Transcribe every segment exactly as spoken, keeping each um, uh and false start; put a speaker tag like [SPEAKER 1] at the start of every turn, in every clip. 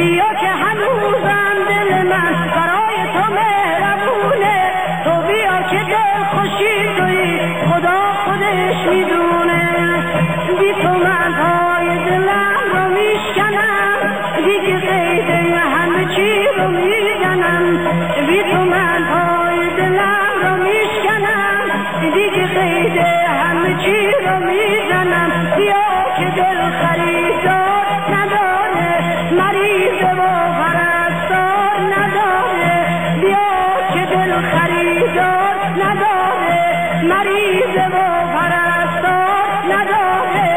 [SPEAKER 1] بیا که هنوزم دل من برای تو مهربونه، تو بیا که دل خوشی توی خدا خودش میدونه. بی تو من پای دلم رو میشکنم، دیگه قیده همه چی رو میزنم. بی تو من پای دلم رو میشکنم، دیگه قیده همه چی رو میزنم. بیا که دل خریدار نداره، مریض و پرستار نداره. بیا که دل خریدار نداره، مریض و پرستار نداره.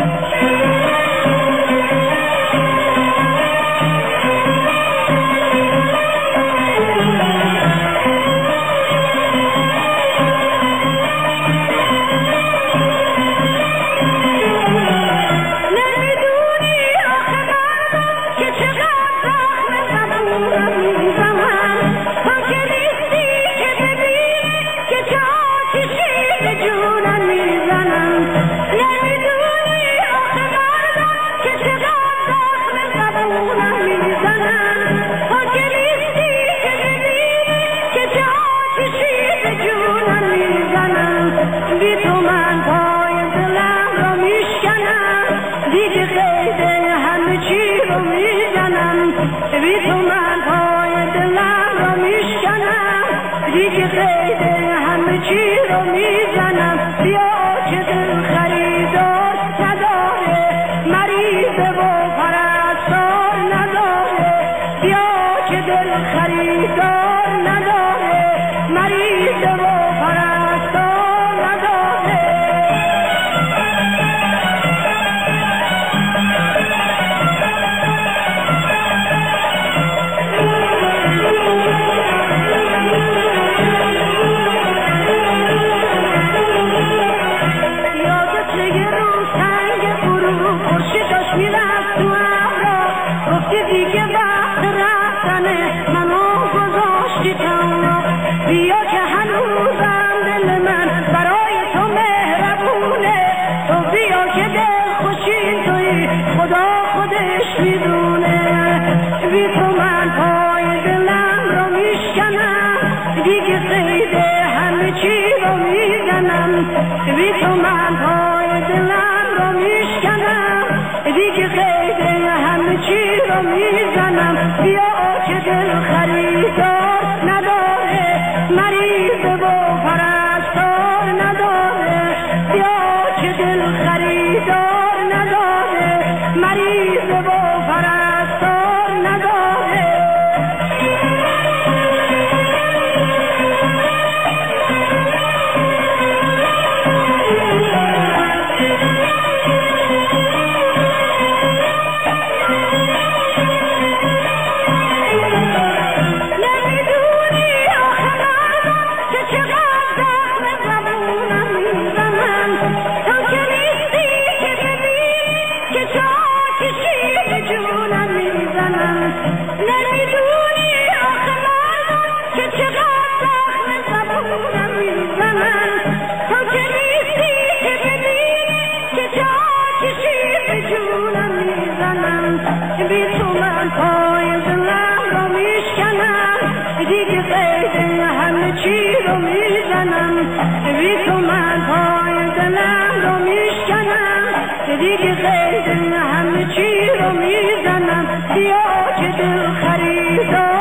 [SPEAKER 1] بی تو من پای دلم رو میشکنم، دیگه قیده همه چی رو میزنم. بی تو من پای دلم رو میشکنم، دیگه قیده همه چی رو میزنم. بیا که دل خریدار نداره، مریض و پرستار نداره. بیا که دل خریدار نداره، مریض و پرستار دیگه وقت رفتنه منو گذاشتی تنها. بیا که هنوزم دل من برای تو مهربونه، تو بیا که دل خوشی توی خدا خودش میدونه. بی تو من پای دلم رو میشکنم، دیگه قیده همه چی رو میزنم. بی تو من پای دلم رو میشکنم، دیگه قیده همه چی رو میزنم. بیا که دل خریدار نداره، مریض و پرستار نداره. بیا که دل خریدار نداره، مریض و پرستار نداره. بی تو من پای دلم رو میشکنم، دیگه قیده همه چی رو میزنم. بی تو من پای دلم رو میشکنم، دیگه قیده همه چی رو میزنم. بیا که دل خریدار